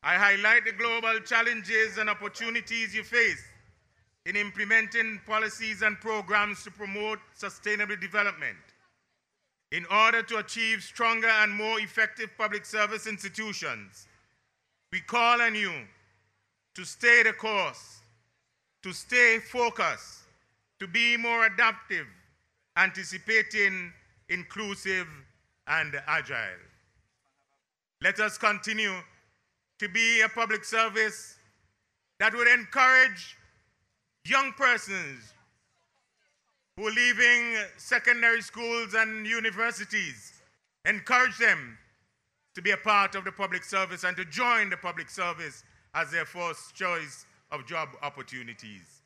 I highlight the global challenges and opportunities you face in implementing policies and programs to promote sustainable development. In order to achieve stronger and more effective public service institutions, we call on you to stay the course, to stay focused, to be more adaptive, anticipating, inclusive, and agile. Let us continue to be a public service that would encourage young persons who are leaving secondary schools and universities, encourage them to be a part of the public service and to join the public service as their first choice of job opportunities.